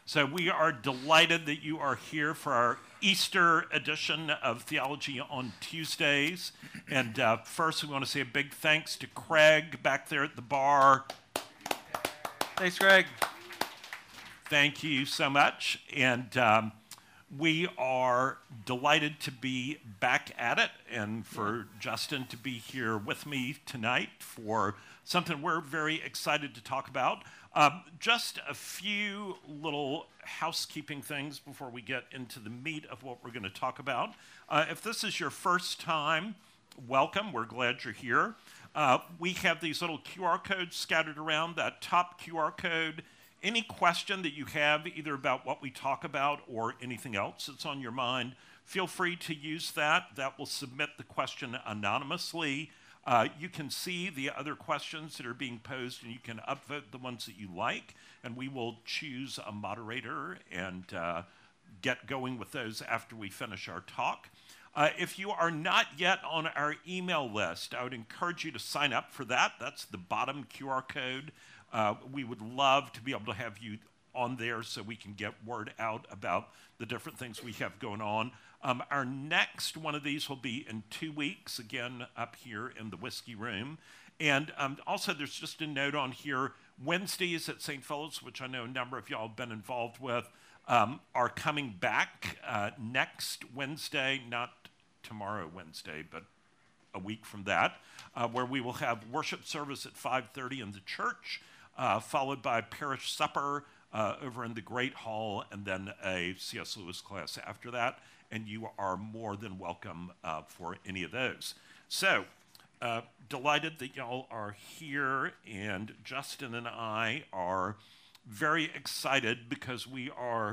So we are delighted that you are here for our Easter edition of Theology on Tuesdays. And first, we want to say a big thanks to Craig back there at the bar. Thanks, Craig. Thank you so much. And we are delighted to be back at it and for Justin to be here with me tonight for something we're very excited to talk about. Just a few little housekeeping things before we get into the meat of what we're going to talk about. If this is your first time, welcome. We're glad you're here. We have these little QR codes scattered around. That top QR code, any question that you have either about what we talk about or anything else that's on your mind, feel free to use that. That will submit the question anonymously. You can see the other questions that are being posed, and you can upvote the ones that you like, and we will choose a moderator and get going with those after we finish our talk. If you are not yet on our email list, I would encourage you to sign up for that. That's the bottom QR code. We would love to be able to have you on there so we can get word out about the different things we have going on. Our next one of these will be in 2 weeks, again, up here in the Whiskey Room. And also, there's just a note on here, Wednesdays at St. Philip's, which I know a number of y'all have been involved with, are coming back next Wednesday, not tomorrow Wednesday, but a week from that, where we will have worship service at 5:30 in the church, followed by parish supper over in the Great Hall, and then a C.S. Lewis class after that. And you are more than welcome for any of those. So, delighted that y'all are here, and Justin and I are very excited because we are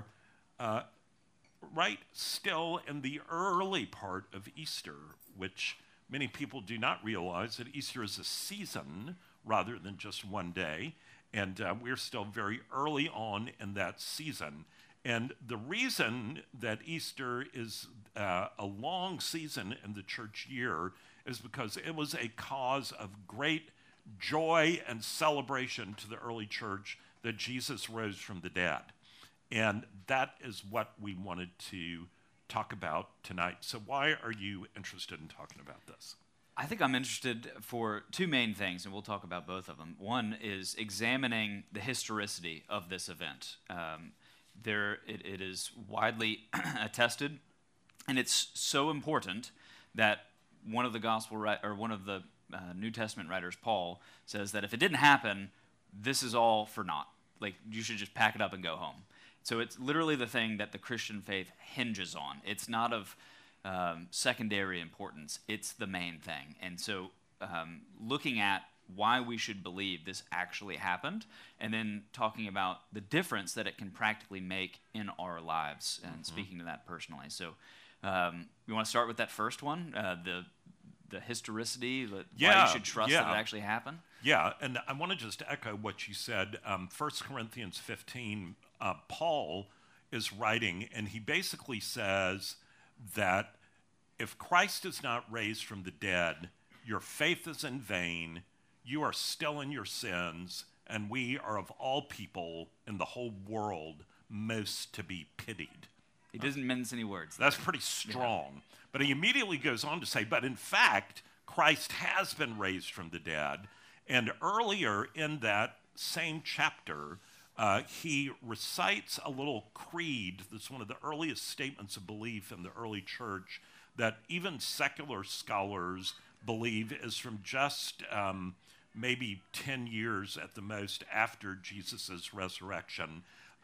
still in the early part of Easter, which many people do not realize that Easter is a season rather than just one day, and we're still very early on in that season. And the reason that Easter is a long season in the church year is because it was a cause of great joy and celebration to the early church that Jesus rose from the dead. And that is what we wanted to talk about tonight. So why are you interested in talking about this? I think I'm interested for two main things, and we'll talk about both of them. One is examining the historicity of this event. It is widely attested, and it's so important that one of the New Testament writers, Paul, says that if it didn't happen, this is all for naught. Like, you should just pack it up and go home. So it's literally the thing that the Christian faith hinges on. It's not of secondary importance. It's the main thing. And so looking at why we should believe this actually happened, and then talking about the difference that it can practically make in our lives, and speaking to that personally. So we want to start with that first one, the historicity, why you should trust that it actually happened? Yeah, and I want to just echo what you said. 1 Corinthians 15, Paul is writing, and he basically says that if Christ is not raised from the dead, your faith is in vain, you are still in your sins, and we are of all people in the whole world most to be pitied. He doesn't mince any words. That's pretty strong. Yeah. But he immediately goes on to say, but in fact, Christ has been raised from the dead. And earlier in that same chapter, he recites a little creed that's one of the earliest statements of belief in the early church that even secular scholars believe is from just maybe 10 years at the most after Jesus' resurrection.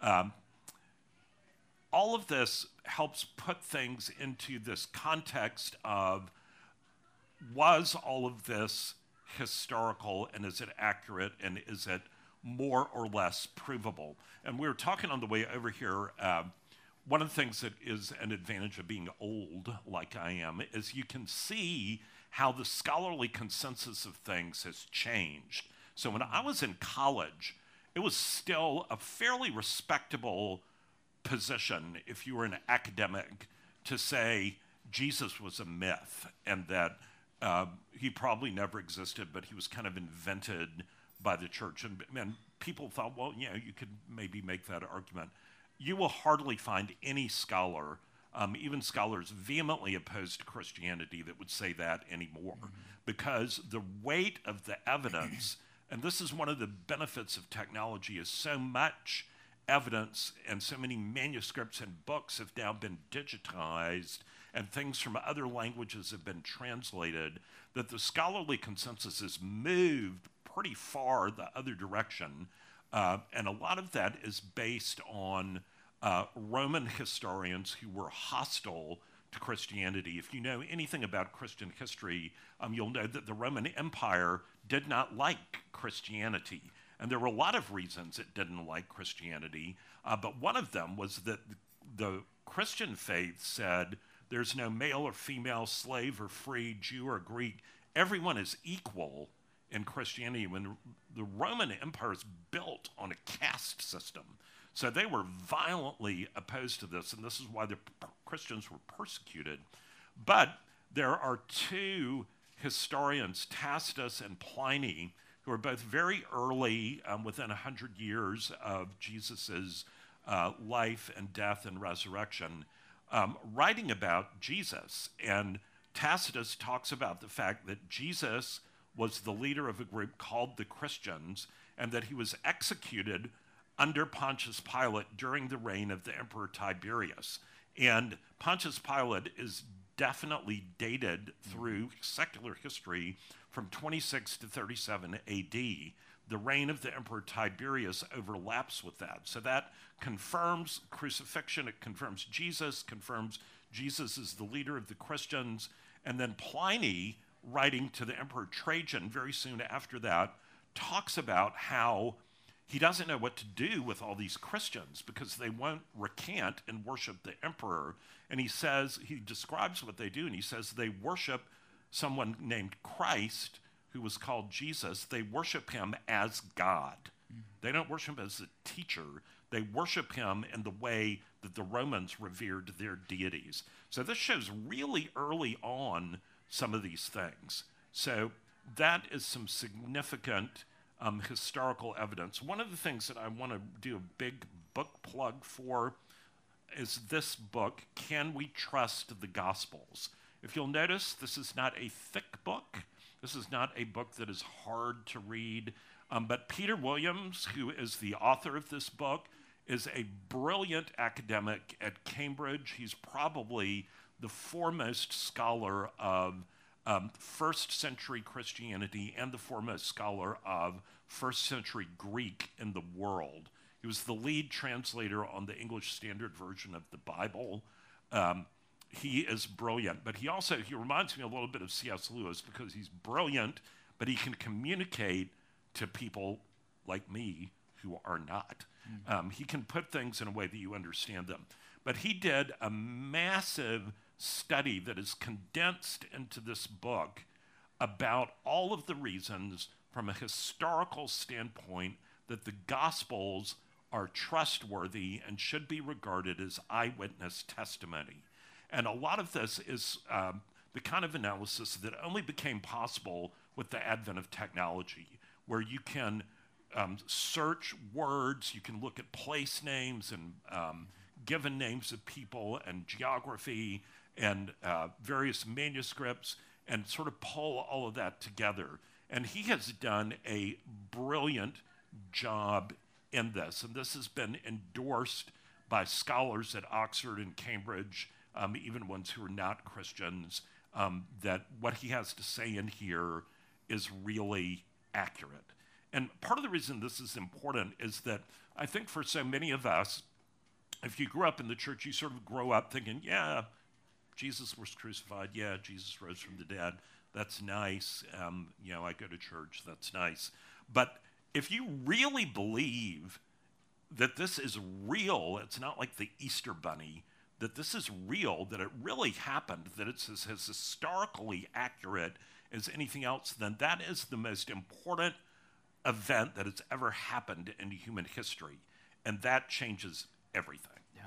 All of this helps put things into this context of, was all of this historical, and is it accurate, and is it more or less provable? And we were talking on the way over here, one of the things that is an advantage of being old like I am is you can see how the scholarly consensus of things has changed. So when I was in college, it was still a fairly respectable position if you were an academic to say Jesus was a myth and that he probably never existed, but he was kind of invented by the church. And people thought, well, you know, you could maybe make that argument. you will hardly find any scholar, even scholars vehemently opposed to Christianity, that would say that anymore, because the weight of the evidence, and this is one of the benefits of technology, is so much evidence and so many manuscripts and books have now been digitized and things from other languages have been translated, that the scholarly consensus has moved pretty far the other direction. And a lot of that is based on Roman historians who were hostile to Christianity. If you know anything about Christian history, you'll know that the Roman Empire did not like Christianity. And there were a lot of reasons it didn't like Christianity, but one of them was that the Christian faith said there's no male or female, slave or free, Jew or Greek. Everyone is equal in Christianity, when the Roman Empire is built on a caste system. So they were violently opposed to this, and this is why the Christians were persecuted. But there are two historians, Tacitus and Pliny, who are both very early, within 100 years of Jesus's life and death and resurrection, writing about Jesus. And Tacitus talks about the fact that Jesus was the leader of a group called the Christians, and that he was executed under Pontius Pilate during the reign of the Emperor Tiberius. And Pontius Pilate is definitely dated through secular history from 26 to 37 AD. The reign of the Emperor Tiberius overlaps with that. So that confirms crucifixion, it confirms Jesus is the leader of the Christians. And then Pliny, writing to the Emperor Trajan very soon after that, talks about how he doesn't know what to do with all these Christians because they won't recant and worship the emperor. And he describes what they do, and he says they worship someone named Christ, who was called Jesus. They worship him as God. They don't worship him as a teacher. They worship him in the way that the Romans revered their deities. So this shows really early on some of these things. So that is some significant historical evidence. One of the things that I want to do a big book plug for is this book, Can We Trust the Gospels? If you'll notice, this is not a thick book. This is not a book that is hard to read. But Peter Williams, who is the author of this book, is a brilliant academic at Cambridge. He's probably the foremost scholar of first century Christianity and the foremost scholar of first century Greek in the world. He was the lead translator on the English Standard Version of the Bible. He is brilliant, but he reminds me a little bit of C.S. Lewis because he's brilliant, but he can communicate to people like me who are not. He can put things in a way that you understand them. But he did a massive study that is condensed into this book about all of the reasons from a historical standpoint that the Gospels are trustworthy and should be regarded as eyewitness testimony. And a lot of this is the kind of analysis that only became possible with the advent of technology, where you can search words, you can look at place names and given names of people and geography and various manuscripts and sort of pull all of that together. And he has done a brilliant job in this. And this has been endorsed by scholars at Oxford and Cambridge, even ones who are not Christians, that what he has to say in here is really accurate. And part of the reason this is important is that I think for so many of us, if you grew up in the church, you sort of grow up thinking, yeah, Jesus was crucified. Yeah, Jesus rose from the dead. That's nice. I go to church. That's nice. But if you really believe that this is real, it's not like the Easter Bunny, that this is real, that it really happened, that it's as historically accurate as anything else, then that is the most important event that has ever happened in human history. And that changes everything.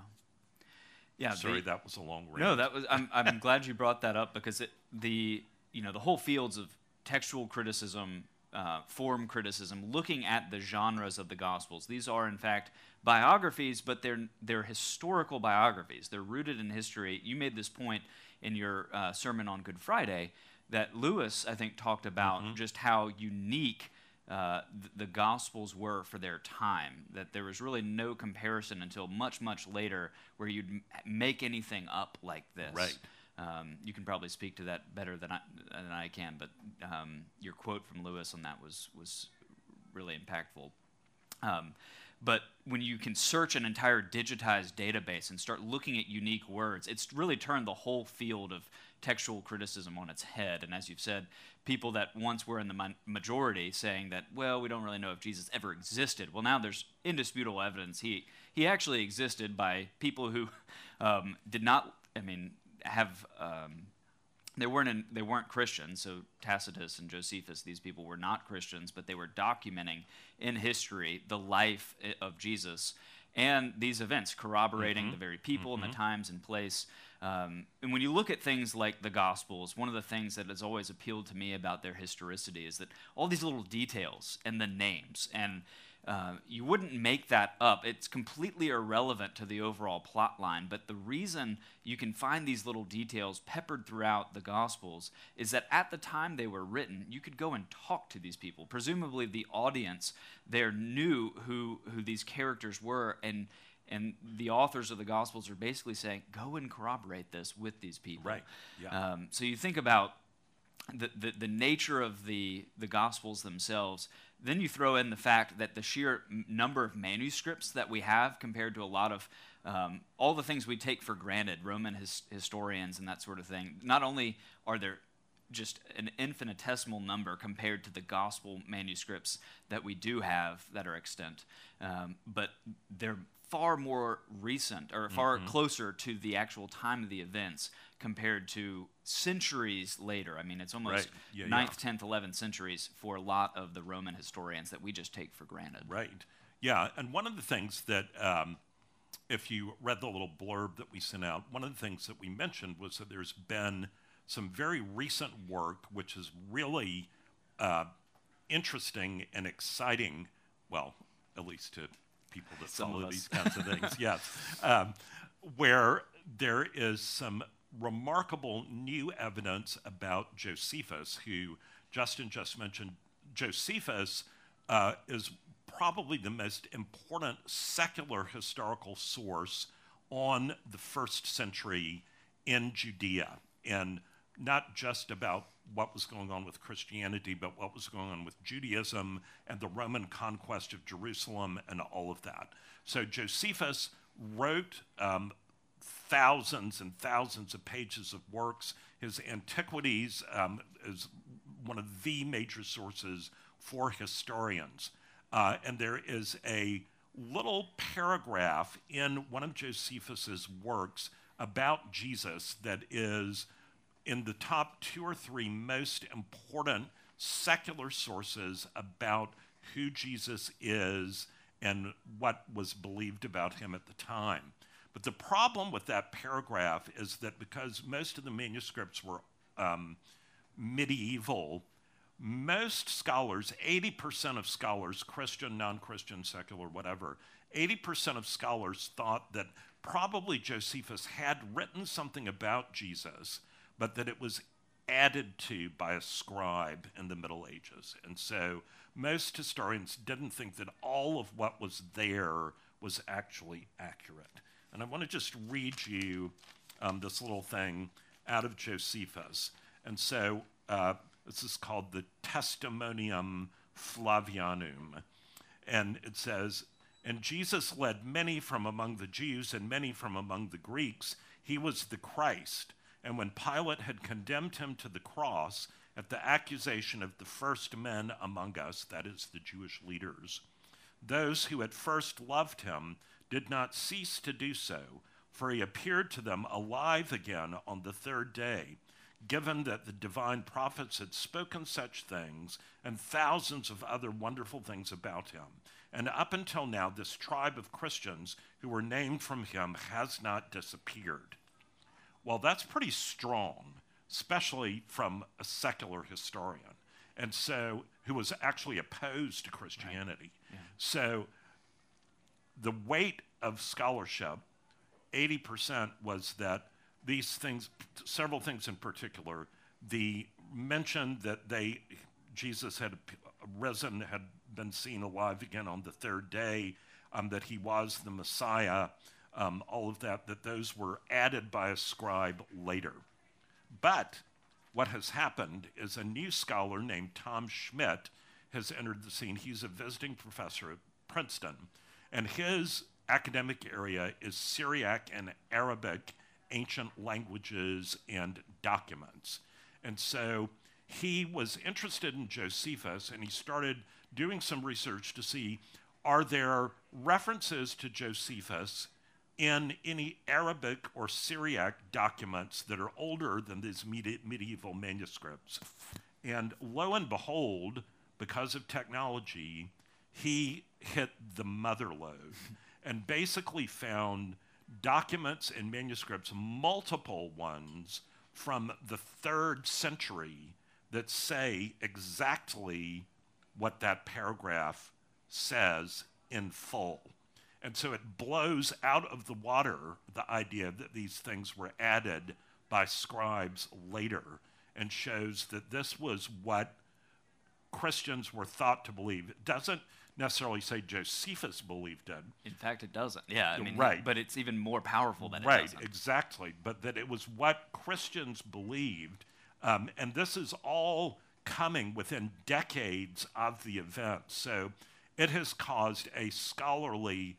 Yeah. Sorry, that was a long rant. No, that was. I'm glad you brought that up because the whole fields of textual criticism, form criticism, looking at the genres of the Gospels. These are, in fact, biographies, but they're historical biographies. They're rooted in history. You made this point in your sermon on Good Friday that Lewis, I think, talked about just how unique the Gospels were for their time, that there was really no comparison until much, much later where you'd make anything up like this. Right. You can probably speak to that better than I can, but your quote from Lewis on that was really impactful. But when you can search an entire digitized database and start looking at unique words, it's really turned the whole field of textual criticism on its head. And as you've said, people that once were in the majority saying that, well, we don't really know if Jesus ever existed. Well, now there's indisputable evidence he actually existed by people who did not, have they weren't Christians. So Tacitus and Josephus, these people were not Christians, but they were documenting in history the life of Jesus and these events, corroborating the very people and the times and place. And when you look at things like the Gospels, one of the things that has always appealed to me about their historicity is that all these little details and the names, and you wouldn't make that up. It's completely irrelevant to the overall plot line, but the reason you can find these little details peppered throughout the Gospels is that at the time they were written, you could go and talk to these people. Presumably the audience there knew who these characters were, and the authors of the Gospels are basically saying, go and corroborate this with these people. Right. Yeah. So you think about the nature of the Gospels themselves. Then you throw in the fact that the sheer number of manuscripts that we have compared to a lot of all the things we take for granted, Roman historians and that sort of thing. Not only are there just an infinitesimal number compared to the gospel manuscripts that we do have that are extant, but they're far more recent or far closer to the actual time of the events compared to centuries later. I mean, it's almost 9th, 10th, 11th centuries for a lot of the Roman historians that we just take for granted. Right. Yeah, and one of the things that, if you read the little blurb that we sent out, one of the things that we mentioned was that there's been some very recent work which is really interesting and exciting, well, at least to people that follow these kinds of things, yes, where there is some remarkable new evidence about Josephus, who Justin just mentioned. Josephus is probably the most important secular historical source on the first century in Judea, and not just about what was going on with Christianity, but what was going on with Judaism and the Roman conquest of Jerusalem and all of that. So Josephus wrote thousands and thousands of pages of works. His Antiquities is one of the major sources for historians. And there is a little paragraph in one of Josephus's works about Jesus that is in the top 2 or 3 most important secular sources about who Jesus is and what was believed about him at the time. But the problem with that paragraph is that because most of the manuscripts were medieval, most scholars, 80% of scholars, Christian, non-Christian, secular, whatever, 80% of scholars thought that probably Josephus had written something about Jesus, but that it was added to by a scribe in the Middle Ages. And so most historians didn't think that all of what was there was actually accurate. And I want to just read you this little thing out of Josephus. And so this is called the Testimonium Flavianum. And it says, "And Jesus led many from among the Jews and many from among the Greeks. He was the Christ. And when Pilate had condemned him to the cross at the accusation of the first men among us," that is, the Jewish leaders, "those who at first loved him did not cease to do so, for he appeared to them alive again on the 3rd day, given that the divine prophets had spoken such things and thousands of other wonderful things about him. And up until now, this tribe of Christians who were named from him has not disappeared." Well, that's pretty strong, especially from a secular historian. and so who was actually opposed to Christianity. Right. Yeah. So the weight of scholarship, 80% was that these things, several things in particular, the mention that Jesus had risen, had been seen alive again on the third day, that he was the Messiah, all of that those were added by a scribe later. But what has happened is a new scholar named Tom Schmidt has entered the scene. He's a visiting professor at Princeton, and his academic area is Syriac and Arabic ancient languages and documents. And so he was interested in Josephus, and he started doing some research to see, are there references to Josephus in any Arabic or Syriac documents that are older than these medieval manuscripts? And lo and behold, because of technology, he hit the mother lode and basically found documents and manuscripts, multiple ones from the 3rd century, that say exactly what that paragraph says in full. And so it blows out of the water the idea that these things were added by scribes later, and shows that this was what Christians were thought to believe. It doesn't necessarily say Josephus believed it. In fact, it doesn't. Yeah, I mean, right. But it's even more powerful than it right, doesn't. Exactly. But that it was what Christians believed, and this is all coming within decades of the event. So it has caused a scholarly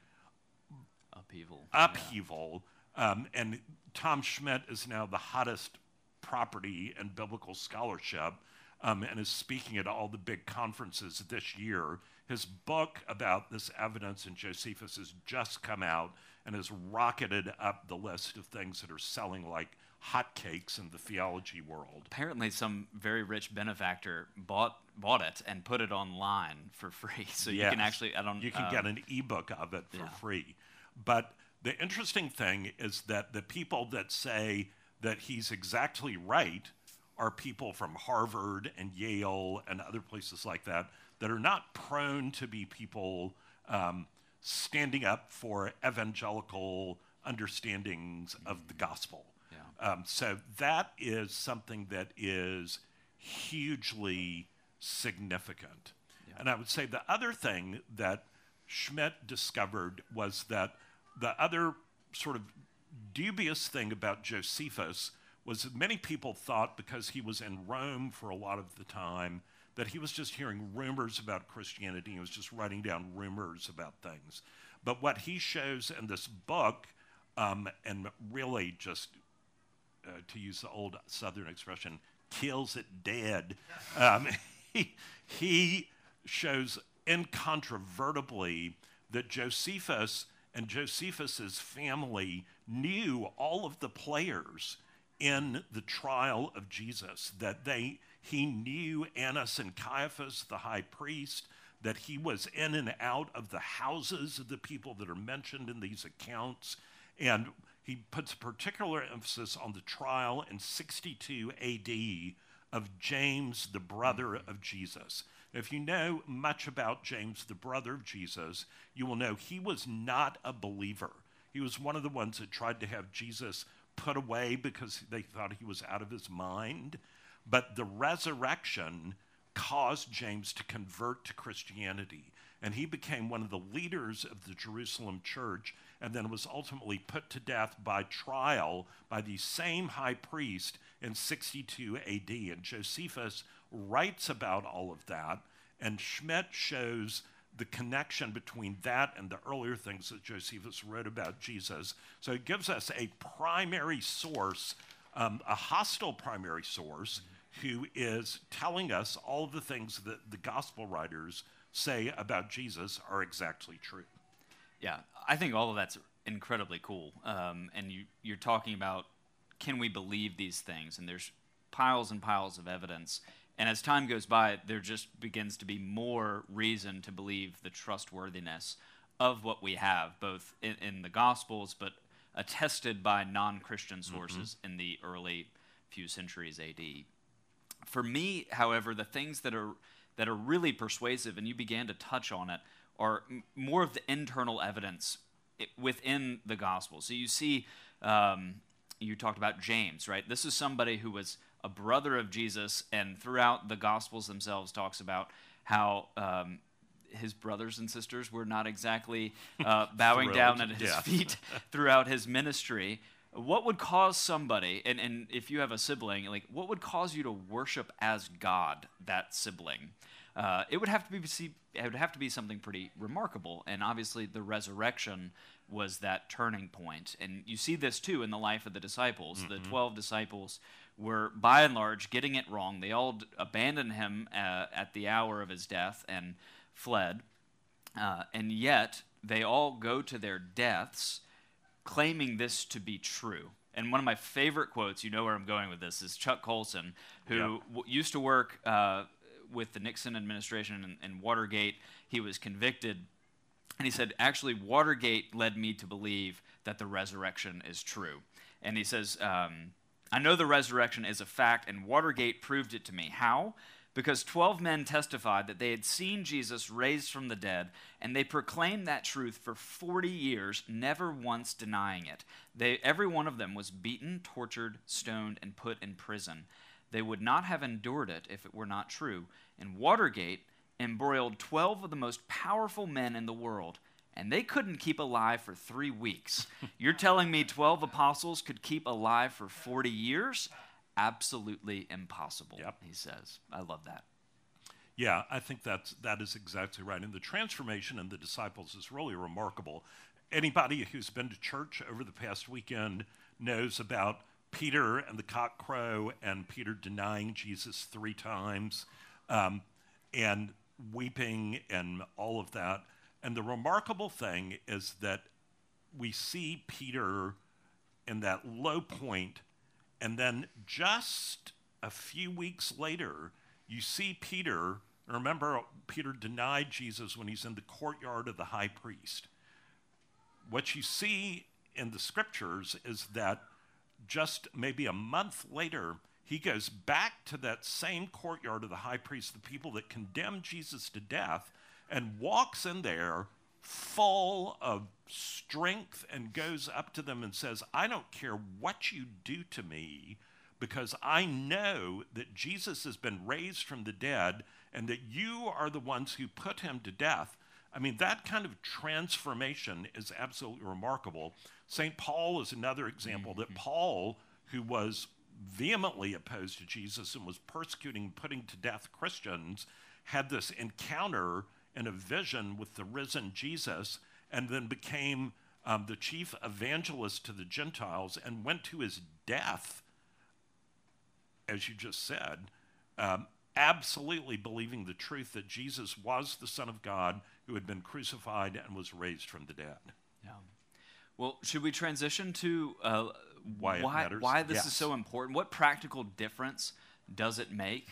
upheaval. And Tom Schmidt is now the hottest property in biblical scholarship, and is speaking at all the big conferences this year. His book about this evidence in Josephus has just come out and has rocketed up the list of things that are selling like hotcakes in the theology world. Apparently, some very rich benefactor bought it and put it online for free. So you can actually, you can get an ebook of it for free. But the interesting thing is that the people that say that he's exactly right are people from Harvard and Yale and other places like that are not prone to be people standing up for evangelical understandings of the gospel. Yeah. So that is something that is hugely significant. Yeah. And I would say the other thing that Schmidt discovered was that the other sort of dubious thing about Josephus was that many people thought, because he was in Rome for a lot of the time, that he was just hearing rumors about Christianity. He was just writing down rumors about things. But what he shows in this book, and really just, to use the old Southern expression, kills it dead, he shows incontrovertibly that Josephus and Josephus's family knew all of the players in the trial of Jesus, that he knew Annas and Caiaphas, the high priest, that he was in and out of the houses of the people that are mentioned in these accounts. And he puts particular emphasis on the trial in 62 AD of James, the brother of Jesus. If you know much about James, the brother of Jesus, you will know he was not a believer. He was one of the ones that tried to have Jesus put away because they thought he was out of his mind. But the resurrection caused James to convert to Christianity, and he became one of the leaders of the Jerusalem church, and then was ultimately put to death by trial by the same high priest in 62 AD. And Josephus writes about all of that, and Schmidt shows the connection between that and the earlier things that Josephus wrote about Jesus. So it gives us a primary source, a hostile primary source, who is telling us all of the things that the gospel writers say about Jesus are exactly true. Yeah, I think all of that's incredibly cool. And you're talking about, can we believe these things? And there's piles and piles of evidence. And as time goes by, there just begins to be more reason to believe the trustworthiness of what we have, both in the Gospels, but attested by non-Christian sources in the early few centuries AD. For me, however, the things that are really persuasive, and you began to touch on it, are more of the internal evidence within the gospel. So you see, you talked about James, right? This is somebody who was a brother of Jesus, and throughout the gospels themselves talks about how his brothers and sisters were not exactly bowing down at his feet throughout his ministry. What would cause somebody, and if you have a sibling, like what would cause you to worship as God that sibling? It would have to be something pretty remarkable, and obviously the resurrection was that turning point. And you see this too in the life of the disciples. Mm-hmm. The 12 disciples were by and large getting it wrong. They all abandoned him at the hour of his death and fled, and yet they all go to their deaths claiming this to be true. And one of my favorite quotes, you know where I'm going with this, is Chuck Colson, who used to work with the Nixon administration and Watergate. He was convicted, and he said, actually, Watergate led me to believe that the resurrection is true. And he says, I know the resurrection is a fact, and Watergate proved it to me. How? Because 12 men testified that they had seen Jesus raised from the dead, and they proclaimed that truth for 40 years, never once denying it. Every one of them was beaten, tortured, stoned, and put in prison. They would not have endured it if it were not true. And Watergate embroiled 12 of the most powerful men in the world, and they couldn't keep alive for 3 weeks. You're telling me 12 apostles could keep alive for 40 years? Absolutely impossible, he says. I love that. Yeah, I think that is exactly right. And the transformation in the disciples is really remarkable. Anybody who's been to church over the past weekend knows about Peter and the cock crow and Peter denying Jesus 3 times and weeping and all of that. And the remarkable thing is that we see Peter in that low point, and then just a few weeks later, you see Peter. Remember, Peter denied Jesus when he's in the courtyard of the high priest. What you see in the scriptures is that just maybe a month later, he goes back to that same courtyard of the high priest, the people that condemned Jesus to death, and walks in there full of strength and goes up to them and says, I don't care what you do to me, because I know that Jesus has been raised from the dead and that you are the ones who put him to death. I mean, that kind of transformation is absolutely remarkable. St. Paul is another example that Paul, who was vehemently opposed to Jesus and was persecuting, putting to death Christians, had this encounter in a vision with the risen Jesus, and then became the chief evangelist to the Gentiles and went to his death, as you just said, absolutely believing the truth that Jesus was the Son of God who had been crucified and was raised from the dead. Yeah. Well, should we transition to why it matters? Why this is so important? What practical difference does it make?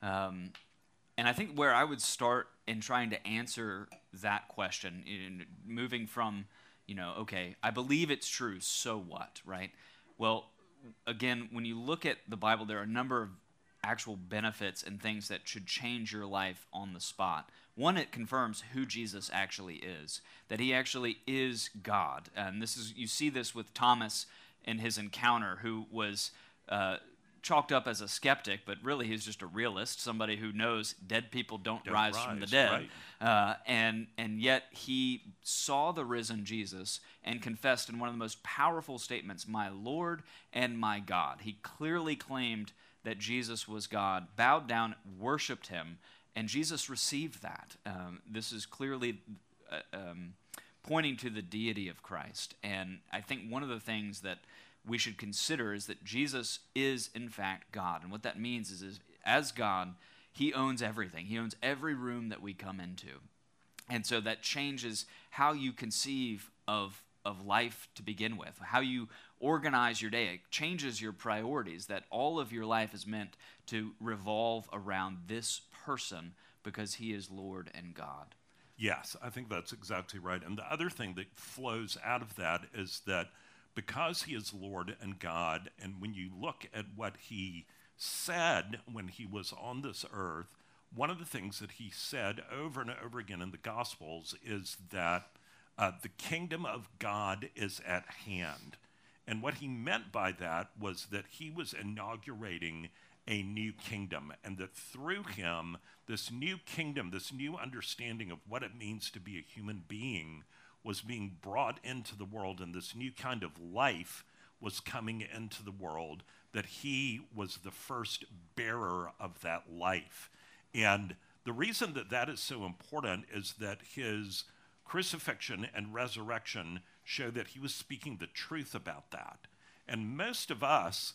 And I think where I would start in trying to answer that question, moving from, okay, I believe it's true, so what, right? Well, again, when you look at the Bible, there are a number of actual benefits and things that should change your life on the spot. One, it confirms who Jesus actually is, that he actually is God. And you see this with Thomas in his encounter, who was chalked up as a skeptic, but really he's just a realist, somebody who knows dead people don't rise from the dead. Right. And yet he saw the risen Jesus and confessed in one of the most powerful statements, my Lord and my God. He clearly claimed that Jesus was God, bowed down, worshiped him, and Jesus received that. This is clearly pointing to the deity of Christ. And I think one of the things that we should consider is that Jesus is, in fact, God. And what that means is as God, he owns everything. He owns every room that we come into. And so that changes how you conceive of life to begin with, how you organize your day. It changes your priorities, that all of your life is meant to revolve around this person because he is Lord and God. Yes, I think that's exactly right. And the other thing that flows out of that is that because he is Lord and God, and when you look at what he said when he was on this earth, one of the things that he said over and over again in the Gospels is that the kingdom of God is at hand. And what he meant by that was that he was inaugurating a new kingdom, and that through him, this new kingdom, this new understanding of what it means to be a human being was being brought into the world, and this new kind of life was coming into the world, that he was the first bearer of that life. And the reason that that is so important is that his crucifixion and resurrection show that he was speaking the truth about that. And most of us,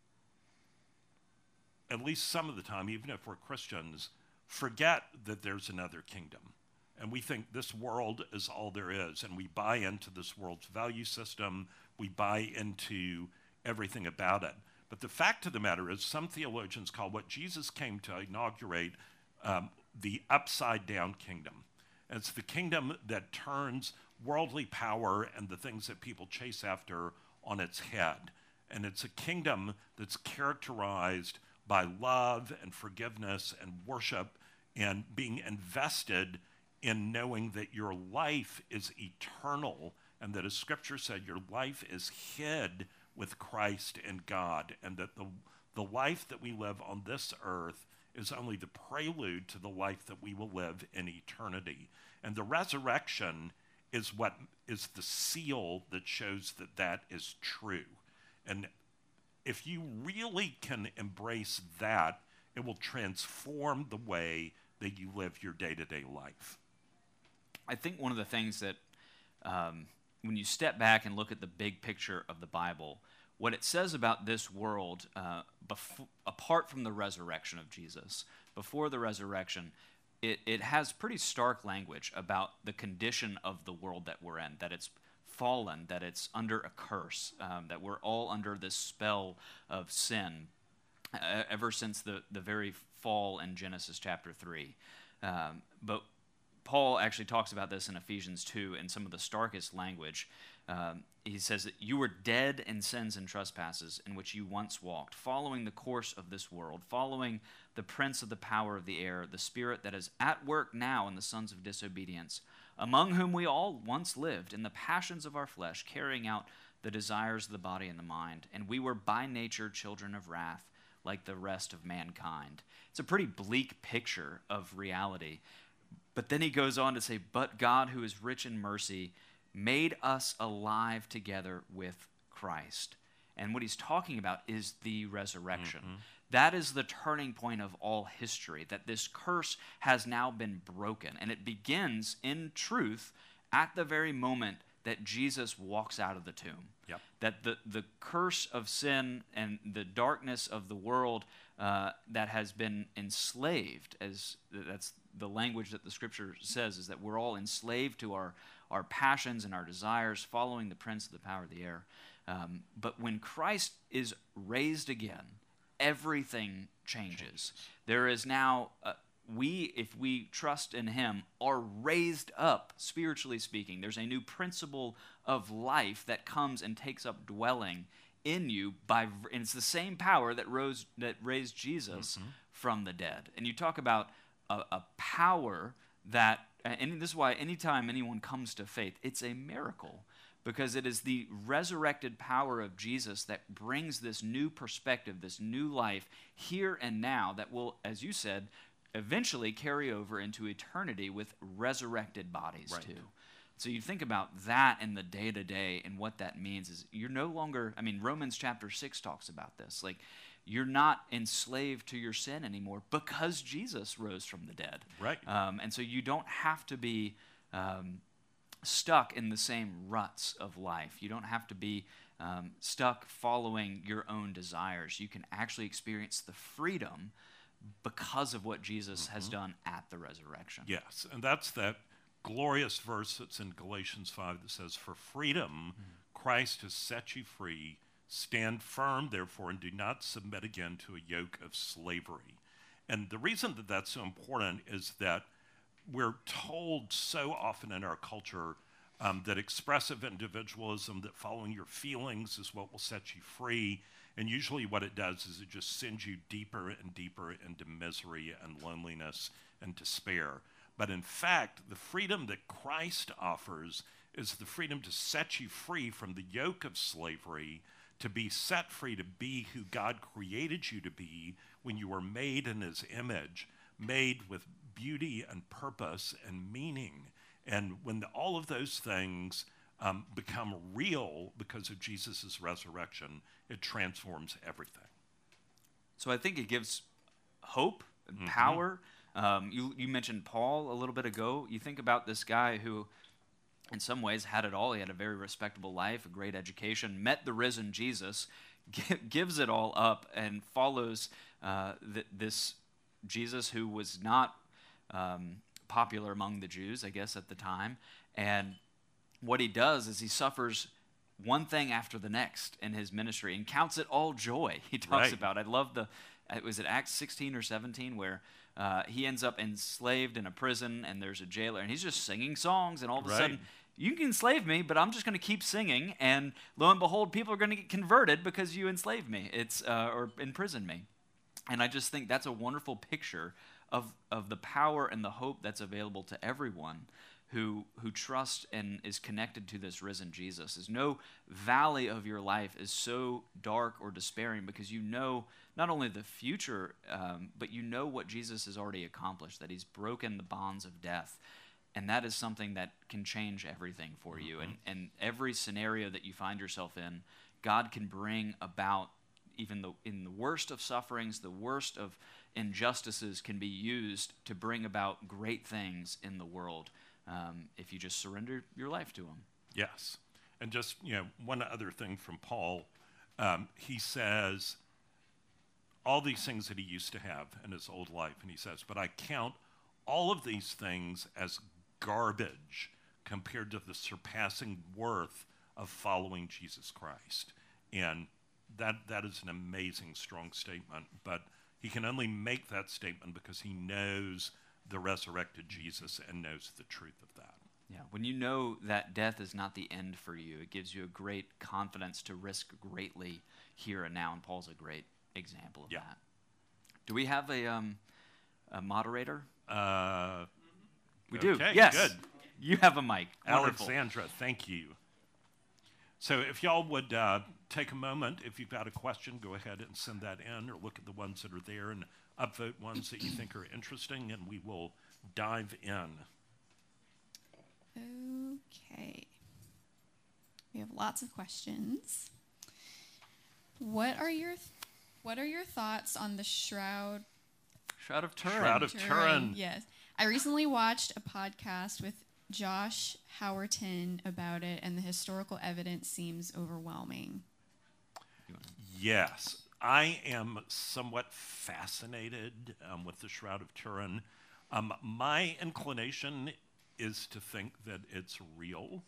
at least some of the time, even if we're Christians, forget that there's another kingdom. And we think this world is all there is, and we buy into this world's value system, we buy into everything about it. But the fact of the matter is, some theologians call what Jesus came to inaugurate the upside-down kingdom. And it's the kingdom that turns worldly power and the things that people chase after on its head. And it's a kingdom that's characterized by love and forgiveness and worship and being invested in knowing that your life is eternal, and that, as Scripture said, your life is hid with Christ in God, and that the life that we live on this earth is only the prelude to the life that we will live in eternity. And the resurrection is what is the seal that shows that that is true. And if you really can embrace that, it will transform the way that you live your day-to-day life. I think one of the things that when you step back and look at the big picture of the Bible, what it says about this world, apart from the resurrection of Jesus, before the resurrection, it has pretty stark language about the condition of the world that we're in, that it's fallen, that it's under a curse, that we're all under this spell of sin ever since the very fall in Genesis chapter 3. But Paul actually talks about this in Ephesians 2 in some of the starkest language. He says that you were dead in sins and trespasses in which you once walked, following the course of this world, following the prince of the power of the air, the spirit that is at work now in the sons of disobedience, among whom we all once lived in the passions of our flesh, carrying out the desires of the body and the mind. And we were by nature children of wrath, like the rest of mankind. It's a pretty bleak picture of reality. But then he goes on to say, but God, who is rich in mercy, made us alive together with Christ. And what he's talking about is the resurrection. Mm-hmm. That is the turning point of all history, that this curse has now been broken. And it begins, in truth, at the very moment that Jesus walks out of the tomb. Yep. That the curse of sin and the darkness of the world that has been enslaved, as that's the language that the Scripture says, is that we're all enslaved to our passions and our desires, following the prince of the power of the air. But when Christ is raised again, everything changes. There is now, if we trust in him, are raised up, spiritually speaking. There's a new principle of life that comes and takes up dwelling in you, and it's the same power that raised Jesus from the dead. And you talk about a power that, and this is why anytime anyone comes to faith, it's a miracle, because it is the resurrected power of Jesus that brings this new perspective, this new life here and now that will, as you said, eventually carry over into eternity with resurrected bodies too. So you think about that in the day-to-day, and what that means is you're no longer, Romans chapter 6 talks about this, like you're not enslaved to your sin anymore because Jesus rose from the dead. Right. And so you don't have to be stuck in the same ruts of life. You don't have to be stuck following your own desires. You can actually experience the freedom because of what Jesus has done at the resurrection. Yes, and that's that glorious verse that's in Galatians 5 that says, for freedom Christ has set you free. Stand firm, therefore, and do not submit again to a yoke of slavery. And the reason that that's so important is that we're told so often in our culture, that expressive individualism, that following your feelings is what will set you free. And usually what it does is it just sends you deeper and deeper into misery and loneliness and despair. But in fact, the freedom that Christ offers is the freedom to set you free from the yoke of slavery, to be set free to be who God created you to be when you were made in his image, made with beauty and purpose and meaning. And when all of those things become real because of Jesus' resurrection, it transforms everything. So I think it gives hope and power. You mentioned Paul a little bit ago. You think about this guy who, in some ways, had it all. He had a very respectable life, a great education, met the risen Jesus, gives it all up, and follows this Jesus who was not popular among the Jews, I guess, at the time. And what he does is he suffers one thing after the next in his ministry and counts it all joy. He talks about, I love was it Acts 16 or 17, where he ends up enslaved in a prison and there's a jailer and he's just singing songs, and all of a sudden, you can enslave me, but I'm just going to keep singing, and lo and behold, people are going to get converted because you enslaved me, or imprisoned me. And I just think that's a wonderful picture of the power and the hope that's available to everyone who trusts and is connected to this risen Jesus. There's no valley of your life is so dark or despairing, because you know not only the future, but you know what Jesus has already accomplished, that he's broken the bonds of death. And that is something that can change everything for you. And every scenario that you find yourself in, God can bring about, even in the worst of sufferings, the worst of injustices can be used to bring about great things in the world, if you just surrender your life to him. Yes. And just, one other thing from Paul, he says all these things that he used to have in his old life, and he says, but I count all of these things as garbage compared to the surpassing worth of following Jesus Christ. And that is an amazing, strong statement, but he can only make that statement because he knows the resurrected Jesus and knows the truth of that. Yeah, when you know that death is not the end for you, it gives you a great confidence to risk greatly here and now, and Paul's a great example of that. Do we have a moderator? We do. Okay, yes. Good. You have a mic. Wonderful. Alexandra, thank you. So if y'all would take a moment, if you've got a question, go ahead and send that in, or look at the ones that are there and upvote ones that you think are interesting, and we will dive in. Okay. We have lots of questions. What are your thoughts on the Shroud of Turin? Shroud of Turin. Yes. I recently watched a podcast with Josh Howerton about it, and the historical evidence seems overwhelming. Yes. I am somewhat fascinated with the Shroud of Turin. My inclination is to think that it's real.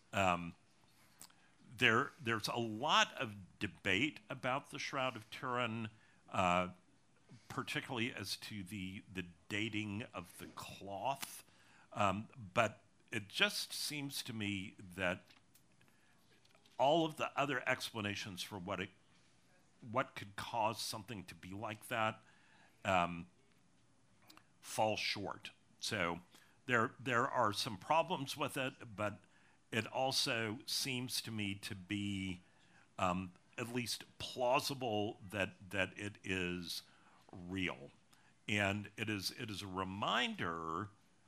There's a lot of debate about the Shroud of Turin, particularly as to the dating of the cloth. But it just seems to me that all of the other explanations for what could cause something to be like that fall short. So there are some problems with it, but it also seems to me to be at least plausible that it is real. And it is a reminder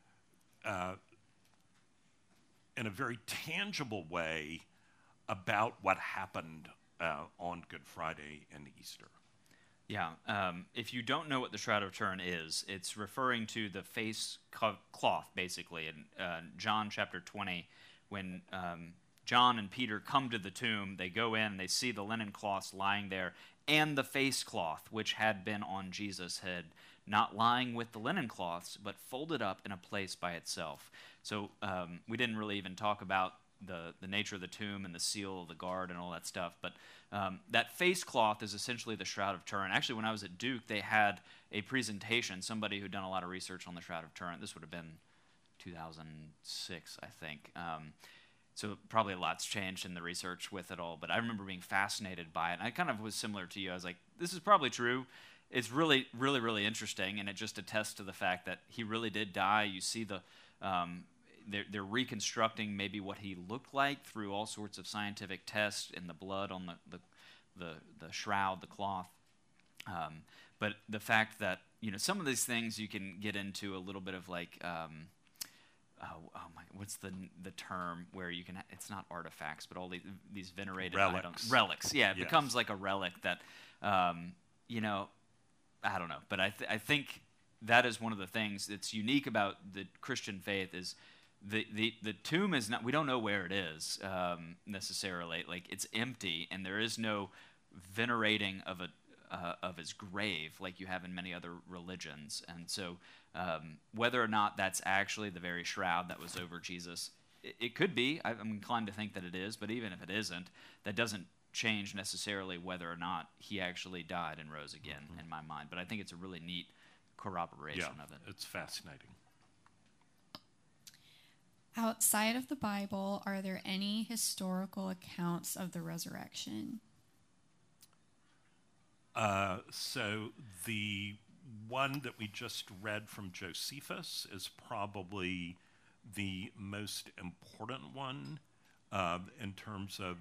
in a very tangible way about what happened on Good Friday and Easter. Yeah. If you don't know what the Shroud of Turin is, it's referring to the face cloth, basically. In John chapter 20, when John and Peter come to the tomb, they go in and they see the linen cloths lying there, and the face cloth, which had been on Jesus' head, not lying with the linen cloths, but folded up in a place by itself. So we didn't really even talk about the nature of the tomb and the seal of the guard and all that stuff, but that face cloth is essentially the Shroud of Turin. Actually, when I was at Duke, they had a presentation, somebody who'd done a lot of research on the Shroud of Turin. This would have been 2006, I think. So probably a lot's changed in the research with it all, but I remember being fascinated by it. And I kind of was similar to you. I was like, this is probably true. It's really, really, really interesting, and it just attests to the fact that he really did die. You see they're reconstructing maybe what he looked like through all sorts of scientific tests in the blood on the shroud, the cloth. But the fact that, some of these things you can get into a little bit of like, what's the term where you can? It's not artifacts, but all these venerated items, relics. Yeah, it becomes like a relic that, I don't know. But I think that is one of the things that's unique about the Christian faith is the tomb is not. We don't know where it is necessarily. Like it's empty, and there is no venerating of his grave like you have in many other religions. And so whether or not that's actually the very shroud that was over Jesus, it could be. I'm inclined to think that it is, but even if it isn't, that doesn't change necessarily whether or not he actually died and rose again in my mind. But I think it's a really neat corroboration of it. It's fascinating. Outside of the Bible, are there any historical accounts of the resurrection? So the one that we just read from Josephus is probably the most important one in terms of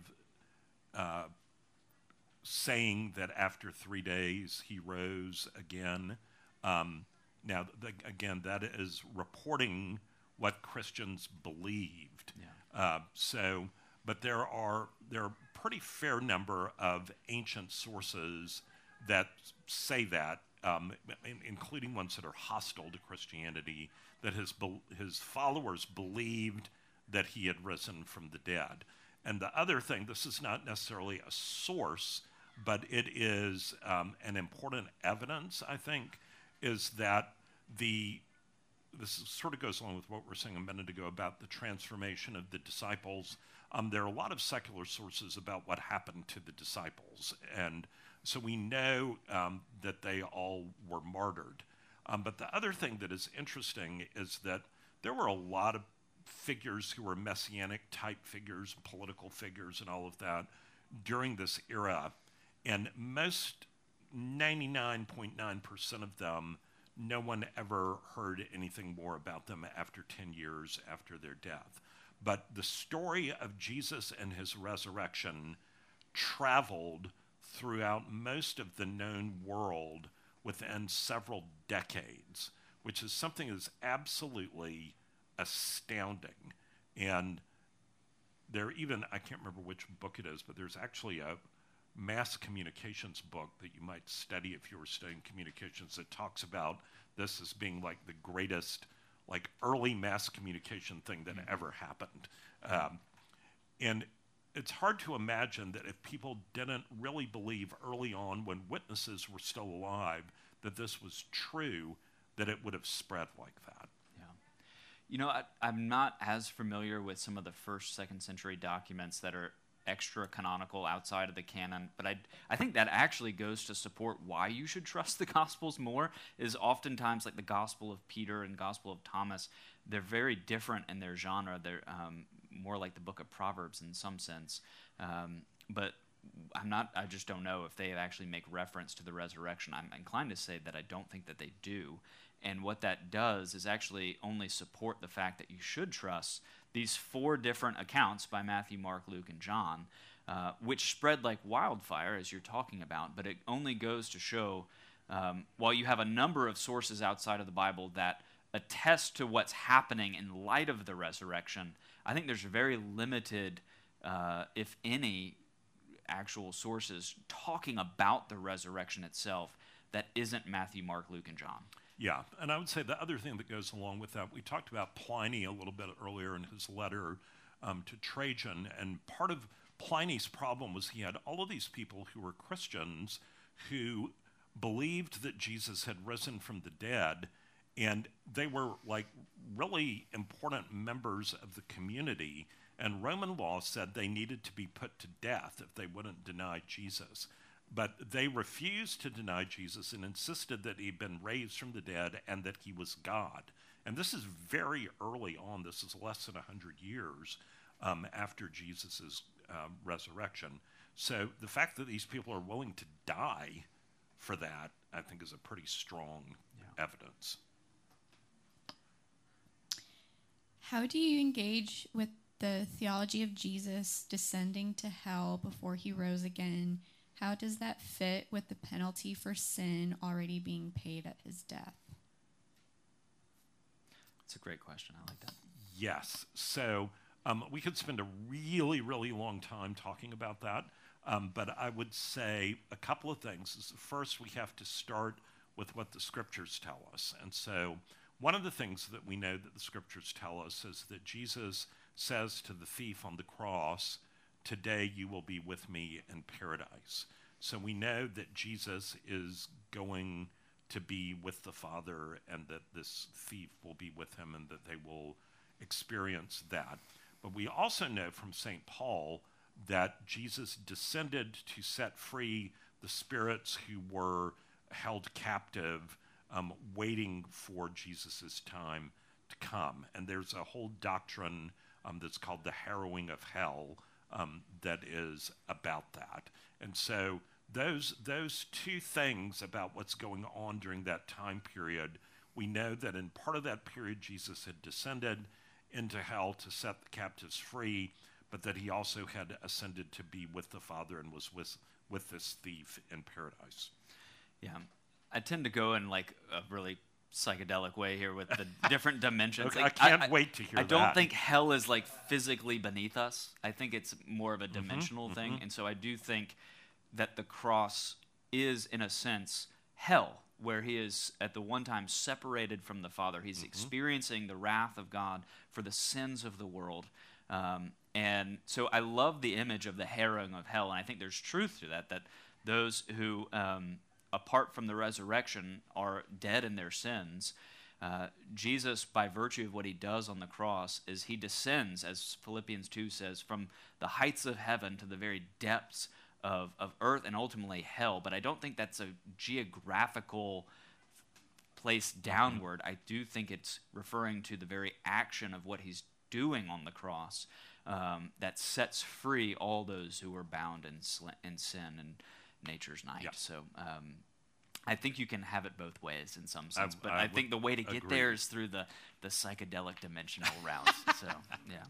saying that after 3 days he rose again. Now, again, that is reporting what Christians believed. Yeah. But there are a pretty fair number of ancient sources that say that, including ones that are hostile to Christianity, that his followers believed that he had risen from the dead. And the other thing, this is not necessarily a source, but it is an important evidence, I think, is that this sort of goes along with what we were saying a minute ago about the transformation of the disciples. There are a lot of secular sources about what happened to the disciples, and so we know that they all were martyred. But the other thing that is interesting is that there were a lot of figures who were messianic type figures, political figures, and all of that during this era, and most 99.9% of them, no one ever heard anything more about them after 10 years after their death. But the story of Jesus and his resurrection traveled throughout most of the known world within several decades, which is something that's absolutely astounding. And I can't remember which book it is, but there's actually a mass communications book that you might study if you were studying communications that talks about this as being like the greatest early mass communication thing that ever happened. And it's hard to imagine that if people didn't really believe early on when witnesses were still alive that this was true, that it would have spread like that. Yeah. I'm not as familiar with some of the 1st, 2nd century documents that are extra canonical outside of the canon, but I think that actually goes to support why you should trust the Gospels more. Is oftentimes like the Gospel of Peter and Gospel of Thomas, they're very different in their genre. They're more like the book of Proverbs in some sense, but I just don't know if they actually make reference to the resurrection. I'm inclined to say that I don't think that they do, and what that does is actually only support the fact that you should trust these 4 different accounts by Matthew, Mark, Luke, and John, which spread like wildfire, as you're talking about. But it only goes to show, while you have a number of sources outside of the Bible that attest to what's happening in light of the resurrection, I think there's very limited, if any, actual sources talking about the resurrection itself that isn't Matthew, Mark, Luke, and John. Yeah, and I would say the other thing that goes along with that, we talked about Pliny a little bit earlier in his letter to Trajan, and part of Pliny's problem was he had all of these people who were Christians who believed that Jesus had risen from the dead, and they were really important members of the community, and Roman law said they needed to be put to death if they wouldn't deny Jesus. But they refused to deny Jesus and insisted that he'd been raised from the dead and that he was God. And this is very early on. This is less than 100 years. after Jesus' resurrection. So the fact that these people are willing to die for that, I think, is a pretty strong evidence. How do you engage with the theology of Jesus descending to hell before he rose again? How does that fit with the penalty for sin already being paid at his death? That's a great question. I like that. Yes. So we could spend a really, really long time talking about that. But I would say a couple of things. First, we have to start with what the scriptures tell us. And so one of the things that we know that the scriptures tell us is that Jesus says to the thief on the cross, "Today you will be with me in paradise." So we know that Jesus is going to be with the Father and that this thief will be with him and that they will experience that. But we also know from St. Paul that Jesus descended to set free the spirits who were held captive, waiting for Jesus' time to come. And there's a whole doctrine that's called the harrowing of hell that is about that. And so those two things about what's going on during that time period, we know that in part of that period Jesus had descended into hell to set the captives free, but that he also had ascended to be with the Father and was with this thief in paradise. Yeah, I tend to go in like a really psychedelic way here with the different dimensions. Okay, Like, I can't wait to hear that. I don't think hell is like physically beneath us. I think it's more of a dimensional thing. And so I do think that the cross is, in a sense, hell, where he is at the one time separated from the Father. He's experiencing the wrath of God for the sins of the world. And so I love the image of the harrowing of hell, and I think there's truth to that those who, apart from the resurrection, are dead in their sins, Jesus, by virtue of what he does on the cross, is he descends, as Philippians 2 says, from the heights of heaven to the very depths of earth and ultimately hell. But I don't think that's a geographical place downward. I do think it's referring to the very action of what he's doing on the cross that sets free all those who are bound in sin and nature's night. Yeah. So I think you can have it both ways in some sense, but I I think the way to get agree. there is through the psychedelic dimensional routes. So, yeah.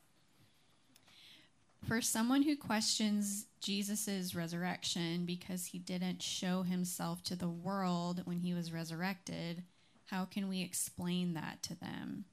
For someone who questions Jesus' resurrection because he didn't show himself to the world when he was resurrected, how can we explain that to them?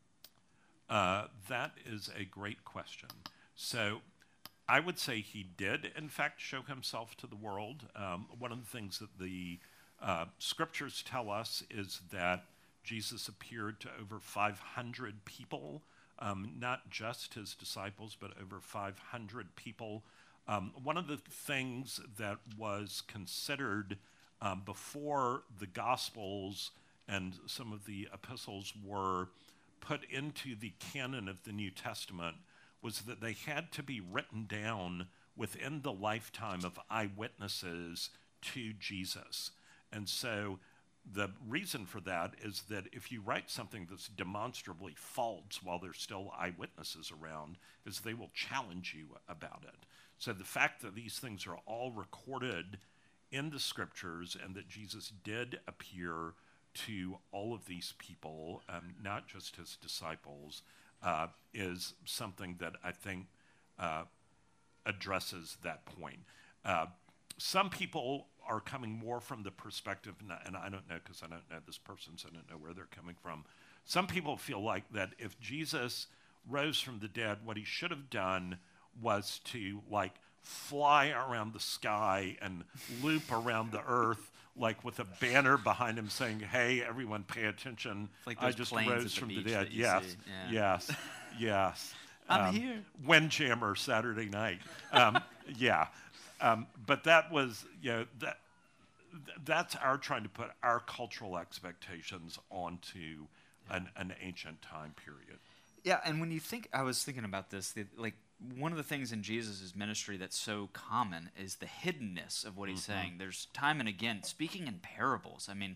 That is a great question. So I would say he did, in fact, show himself to the world. One of the things that the scriptures tell us is that Jesus appeared to over 500 people, not just his disciples, but over 500 people. One of the things that was considered before the Gospels and some of the epistles were put into the canon of the New Testament was that they had to be written down within the lifetime of eyewitnesses to Jesus. And so the reason for that is that if you write something that's demonstrably false while there's still eyewitnesses around, is they will challenge you about it. So the fact that these things are all recorded in the scriptures and that Jesus did appear to all of these people, not just his disciples, is something that I think addresses that point. Some people are coming more from the perspective, and I don't know because I don't know this person, so I don't know where they're coming from. Some people feel like that if Jesus rose from the dead, what he should have done was to fly around the sky and loop around the earth with a banner behind him saying, "Hey, everyone, pay attention! Like I just rose from the dead." Yes, yeah. yes. I'm here. Windjammer Saturday night. Yeah, but that was that's our trying to put our cultural expectations onto an ancient time period. Yeah, and when you think, I was thinking about this, one of the things in Jesus' ministry that's so common is the hiddenness of what he's saying. There's time and again, speaking in parables. I mean,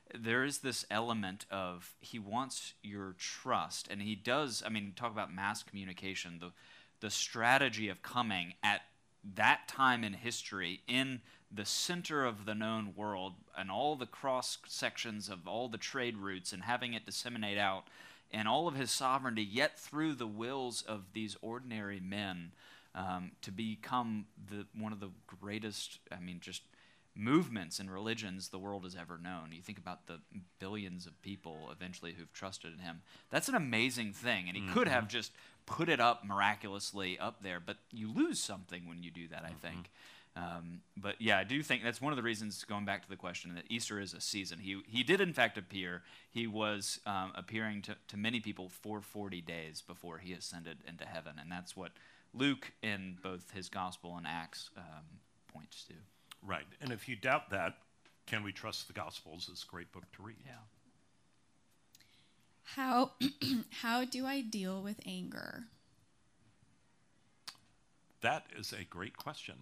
there is this element of he wants your trust, and he does. I mean, talk about mass communication, the strategy of coming at that time in history in the center of the known world and all the cross sections of all the trade routes and having it disseminate out and all of his sovereignty, yet through the wills of these ordinary men to become one of the greatest, I mean, just movements and religions the world has ever known. You think about the billions of people eventually who've trusted in him. That's an amazing thing, and he could have just put it up miraculously up there, but you lose something when you do that, I think. But yeah, I do think that's one of the reasons, going back to the question, that Easter is a season. He did in fact appear. He was appearing to many people for 40 days before he ascended into heaven, and that's what Luke in both his gospel and Acts points to. Right. And if you doubt that, Can We Trust the Gospels is a great book to read. Yeah. How do I deal with anger? That is a great question.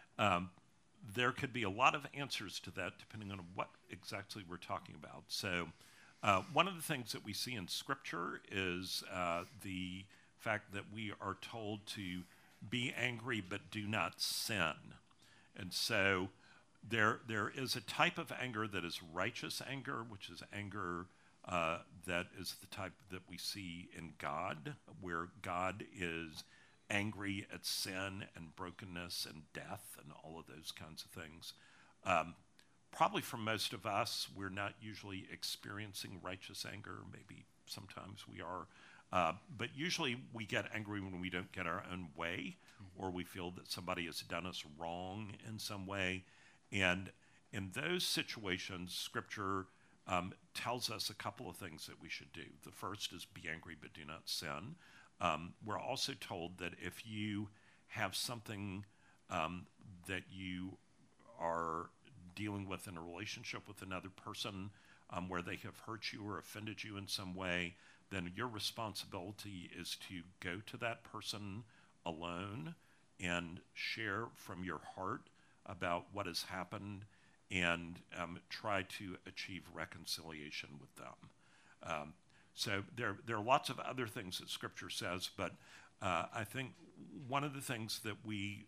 There could be a lot of answers to that depending on what exactly we're talking about. So one of the things that we see in Scripture is the fact that we are told to be angry but do not sin. And so there is a type of anger that is righteous anger, which is anger that is the type that we see in God, where God is angry at sin and brokenness and death and all of those kinds of things. Probably for most of us, we're not usually experiencing righteous anger. Maybe sometimes we are. But usually we get angry when we don't get our own way, or we feel that somebody has done us wrong in some way. And in those situations, Scripture tells us a couple of things that we should do. The first is be angry but do not sin. We're also told that if you have something that you are dealing with in a relationship with another person where they have hurt you or offended you in some way, then your responsibility is to go to that person alone and share from your heart about what has happened and try to achieve reconciliation with them. So there are lots of other things that Scripture says, but I think one of the things that we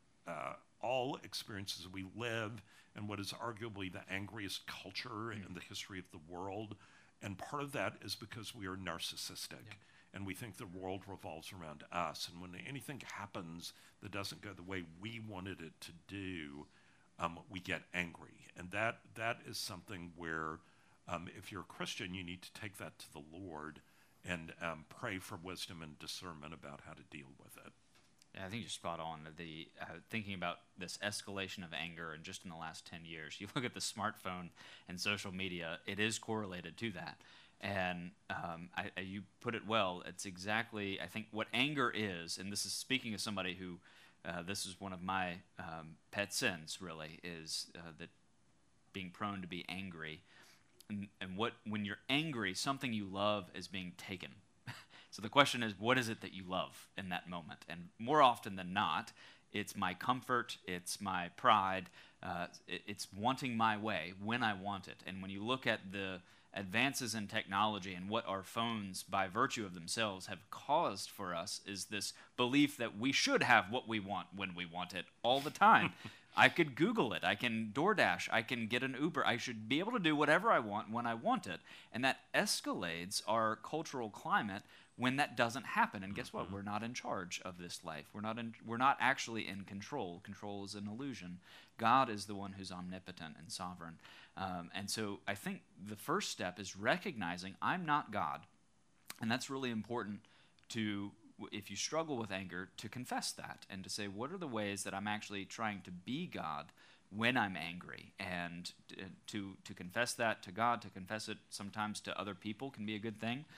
all experience as we live in what is arguably the angriest culture in the history of the world, and part of that is because we are narcissistic, and we think the world revolves around us, and when anything happens that doesn't go the way we wanted it to do, we get angry, and that is something where if you're a Christian, you need to take that to the Lord and pray for wisdom and discernment about how to deal with it. Yeah, I think you're spot on. Thinking about this escalation of anger, and just in the last 10 years, you look at the smartphone and social media, it is correlated to that. And you put it well. It's exactly, I think, what anger is, and this is speaking as somebody who, this is one of my pet sins, really, is that being prone to be angry. And when you're angry, something you love is being taken. So the question is, what is it that you love in that moment? And more often than not, it's my comfort, it's my pride, it's wanting my way when I want it. And when you look at the advances in technology and what our phones, by virtue of themselves, have caused for us, is this belief that we should have what we want when we want it all the time. I could Google it. I can DoorDash. I can get an Uber. I should be able to do whatever I want when I want it. And that escalates our cultural climate when that doesn't happen. And guess what? We're not in charge of this life. We're not actually in control. Control is an illusion. God is the one who's omnipotent and sovereign. And so I think the first step is recognizing I'm not God. And that's really important to, if you struggle with anger, to confess that and to say, what are the ways that I'm actually trying to be God when I'm angry? And to confess that to God, to confess it sometimes to other people can be a good thing.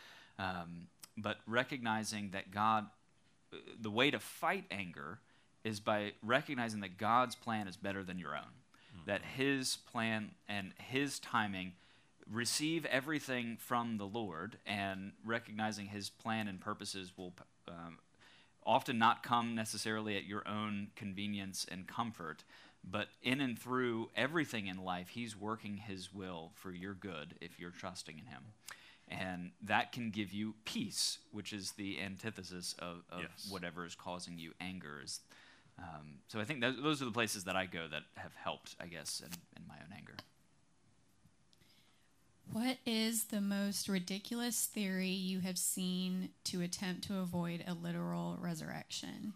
But recognizing that God, the way to fight anger is by recognizing that God's plan is better than your own. That His plan and His timing, receive everything from the Lord, and recognizing His plan and purposes will often not come necessarily at your own convenience and comfort, but in and through everything in life, he's working his will for your good if you're trusting in him. And that can give you peace, which is the antithesis of Yes. whatever is causing you anger. So I think those are the places that I go that have helped, I guess, in my own anger. What is the most ridiculous theory you have seen to attempt to avoid a literal resurrection?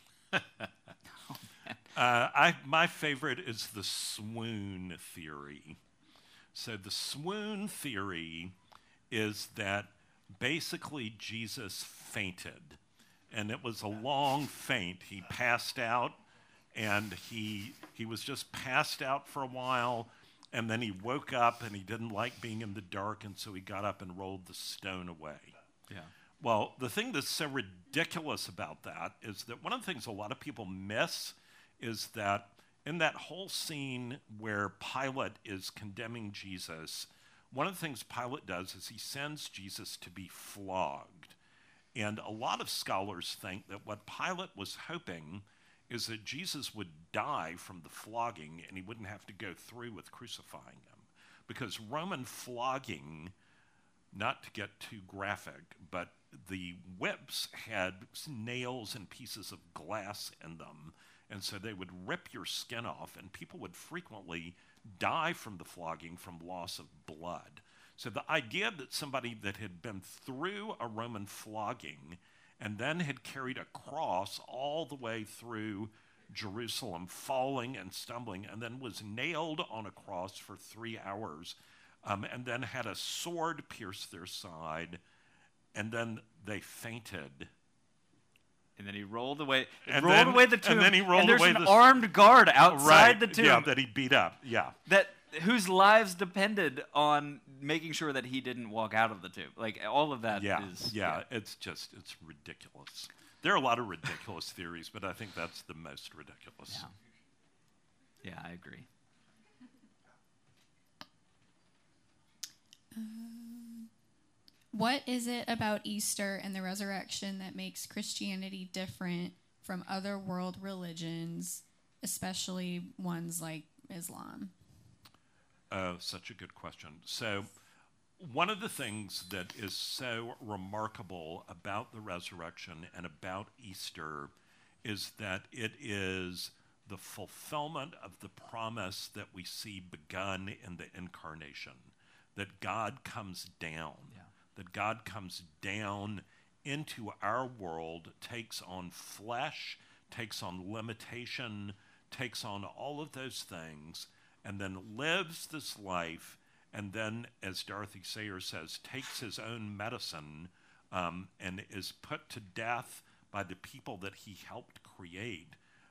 My favorite is the swoon theory. So the swoon theory is that basically Jesus fainted, and it was a long faint. He passed out, and he was just passed out for a while, and then he woke up, and he didn't like being in the dark, and so he got up and rolled the stone away. Yeah. Well, the thing that's so ridiculous about that is that one of the things a lot of people miss is that in that whole scene where Pilate is condemning Jesus, one of the things Pilate does is he sends Jesus to be flogged. And a lot of scholars think that what Pilate was hoping is that Jesus would die from the flogging and he wouldn't have to go through with crucifying him. Because Roman flogging, not to get too graphic, but the whips had nails and pieces of glass in them, and so they would rip your skin off, and people would frequently die from the flogging from loss of blood. So the idea that somebody that had been through a Roman flogging and then had carried a cross all the way through Jerusalem, falling and stumbling, and then was nailed on a cross for 3 hours, and then had a sword pierce their side, and then they fainted. And then he rolled away. And rolled then- away the tomb. and then he rolled there's away an the- armed guard outside the tomb. Yeah, that he beat up. Yeah. Whose lives depended on making sure that he didn't walk out of the tomb. Like all of that Yeah, is it's ridiculous. There are a lot of ridiculous theories, but I think that's the most ridiculous. Yeah, I agree. What is it about Easter and the resurrection that makes Christianity different from other world religions, especially ones like Islam? Such a good question. So, one of the things that is so remarkable about the resurrection and about Easter is that it is the fulfillment of the promise that we see begun in the incarnation, that God comes down, that God comes down into our world, takes on flesh, takes on limitation, takes on all of those things, and then lives this life, and then, as Dorothy Sayers says, takes his own medicine and is put to death by the people that he helped create,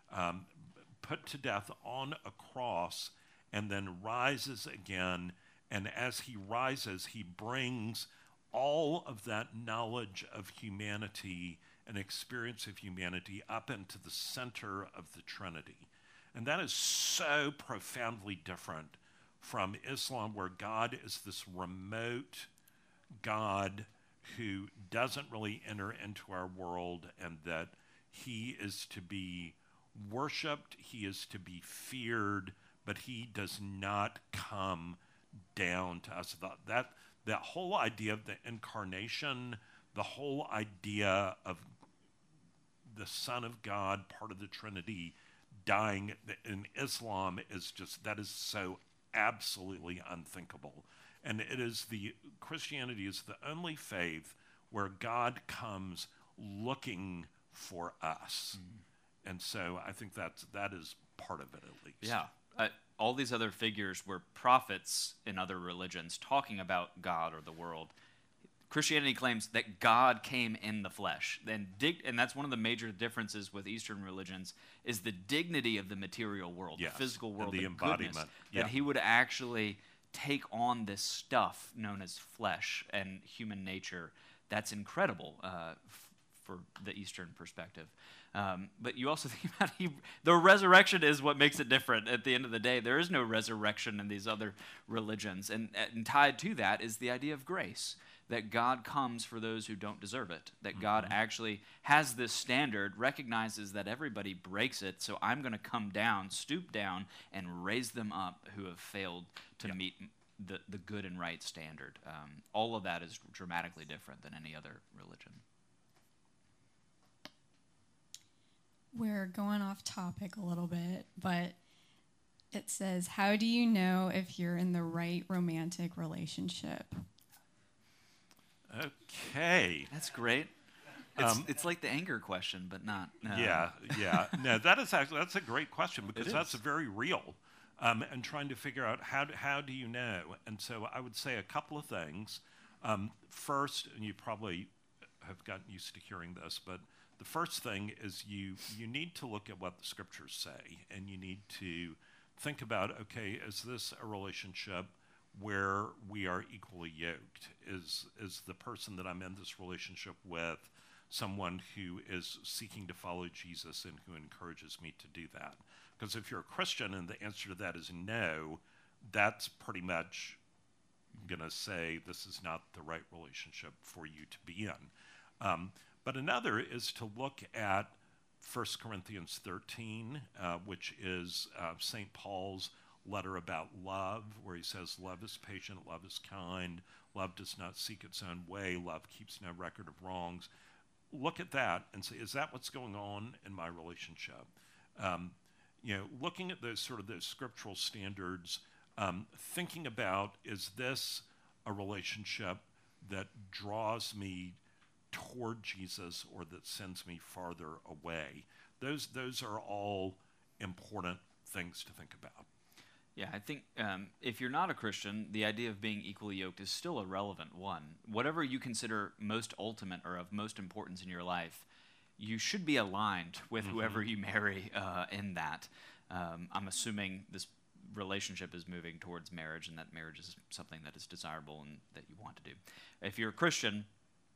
put to death on a cross, and then rises again. And as he rises, he brings all of that knowledge of humanity and experience of humanity up into the center of the Trinity. And that is so profoundly different from Islam, where God is this remote God who doesn't really enter into our world, and that he is to be worshipped, he is to be feared, but he does not come down to us. That whole idea of the incarnation, the whole idea of the Son of God, part of the Trinity, dying in Islam is just, that is so absolutely unthinkable. And Christianity is the only faith where God comes looking for us. And so I think that is part of it, at least. Yeah. All these other figures were prophets in other religions talking about God or the world. Christianity claims that God came in the flesh. And that's one of the major differences with Eastern religions, is the dignity of the material world, Yes, the physical world, and the goodness, embodiment. that he would actually take on this stuff known as flesh and human nature. That's incredible for the Eastern perspective. But you also think about the resurrection is what makes it different at the end of the day. There is no resurrection in these other religions. And tied to that is the idea of grace, that God comes for those who don't deserve it, that God actually has this standard, recognizes that everybody breaks it, so I'm going to come down, stoop down, and raise them up who have failed to meet the good and right standard. All of that is dramatically different than any other religion. We're going off topic a little bit, but it says, how do you know if you're in the right romantic relationship? Okay. That's great. It's like the anger question, but not. Yeah. No, that's a great question, because It that's is. very real. And trying to figure out how do you know? And so I would say a couple of things. First, and you probably have gotten used to hearing this, but the first thing is you need to look at what the scriptures say, and you need to think about, okay, is this a relationship where we are equally yoked? Is the person that I'm in this relationship with someone who is seeking to follow Jesus and who encourages me to do that? Because if you're a Christian and the answer to that is no, that's pretty much going to say this is not the right relationship for you to be in. But another is to look at 1 Corinthians 13, which is St. Paul's letter about love, where he says, love is patient, love is kind, love does not seek its own way, love keeps no record of wrongs. Look at that and say, is that what's going on in my relationship? Looking at those scriptural standards, thinking about, is this a relationship that draws me toward Jesus or that sends me farther away? Those are all important things to think about. Yeah, I think if you're not a Christian, the idea of being equally yoked is still a relevant one. Whatever you consider most ultimate or of most importance in your life, you should be aligned with whoever you marry in that. I'm assuming this relationship is moving towards marriage, and that marriage is something that is desirable and that you want to do. If you're a Christian,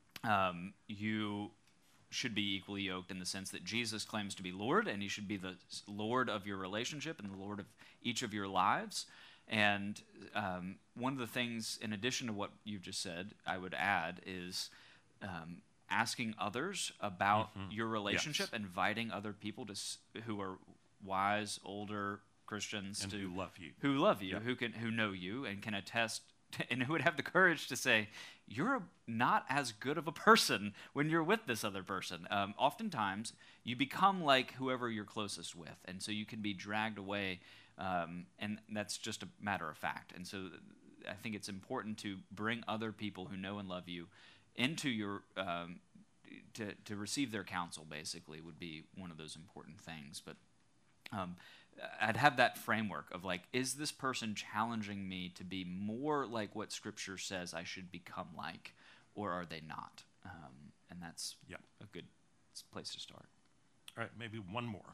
you should be equally yoked in the sense that Jesus claims to be Lord, and he should be the Lord of your relationship and the Lord of each of your lives. And one of the things, in addition to what you've just said, I would add is asking others about your relationship, inviting other people who are wise, older Christians And who love you. who love you, Yep. who know you and can attest and who would have the courage to say, you're not as good of a person when you're with this other person. Oftentimes, you become like whoever you're closest with, and so you can be dragged away, and that's just a matter of fact. And so I think it's important to bring other people who know and love you into your, to receive their counsel, basically, would be one of those important things. But I'd have that framework of like, is this person challenging me to be more like what Scripture says I should become like, or are they not? And that's a good place to start. All right, maybe one more.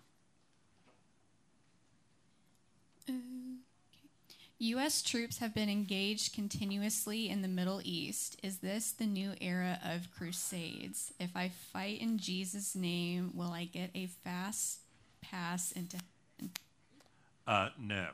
U.S. troops have been engaged continuously in the Middle East. Is this the new era of crusades? If I fight in Jesus' name, will I get a fast pass into heaven? No.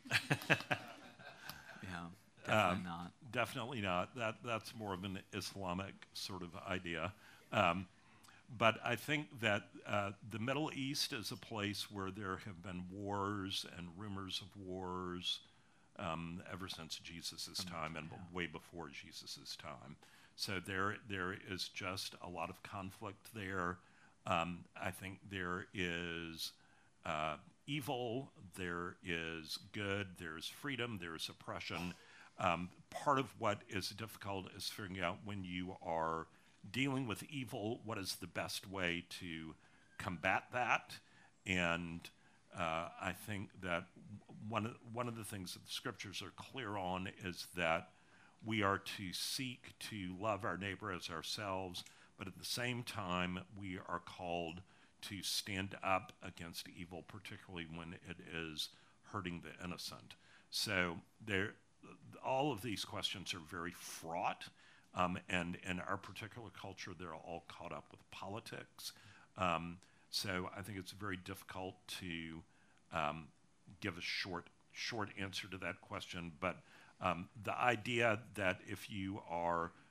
Yeah, definitely not. Definitely not. That's more of an Islamic sort of idea. But I think that the Middle East is a place where there have been wars and rumors of wars ever since Jesus' time and way before Jesus' time. So there is just a lot of conflict there. I think there is evil, there is good, there's freedom, there's oppression. Part of what is difficult is figuring out, when you are dealing with evil, what is the best way to combat that. And I think that one of the things that the scriptures are clear on is that we are to seek to love our neighbor as ourselves, but at the same time we are called to stand up against evil, particularly when it is hurting the innocent. So all of these questions are very fraught, and in our particular culture, they're all caught up with politics. So I think it's very difficult to give a short answer to that question. But the idea that if you are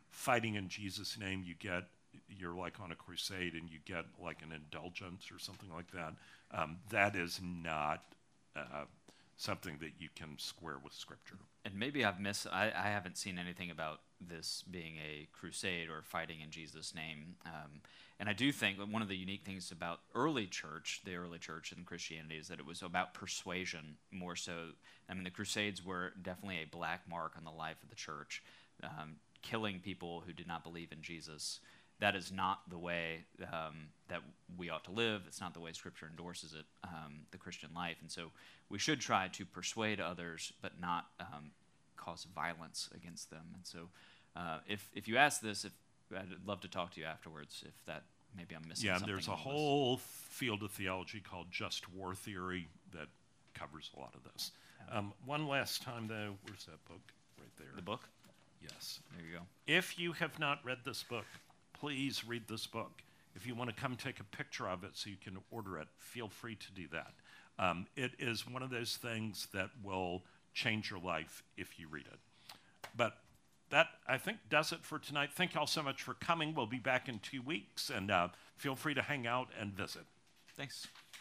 fighting in Jesus' name, you're like on a crusade and you get like an indulgence or something like that. That is not something that you can square with Scripture. And maybe I haven't seen anything about this being a crusade or fighting in Jesus' name. And I do think that one of the unique things about the early church in Christianity, is that it was about persuasion more so. I mean, the Crusades were definitely a black mark on the life of the church, killing people who did not believe in Jesus. That is not the way that we ought to live. It's not the way Scripture endorses it, the Christian life. And so we should try to persuade others, but not cause violence against them. And so if you ask this, I'd love to talk to you afterwards if that maybe I'm missing something. Yeah, there's a whole field of theology called just war theory that covers a lot of this. One last time, though, where's that book? Right there. The book? Yes. There you go. If you have not read this book, please read this book. If you want to come take a picture of it so you can order it, feel free to do that. It is one of those things that will change your life if you read it. But that, I think, does it for tonight. Thank you all so much for coming. We'll be back in 2 weeks, and feel free to hang out and visit. Thanks.